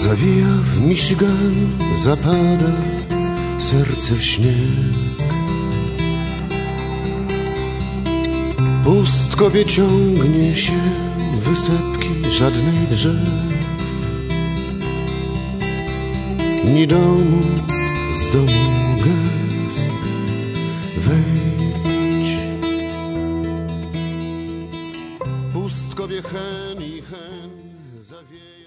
Zawija w Michigan, zapada serce w śnieg. Pustkowie ciągnie się wysepki żadnej drzew, ni domu z domu gest. Wejdź. Pustkowie hen i hen zawieje.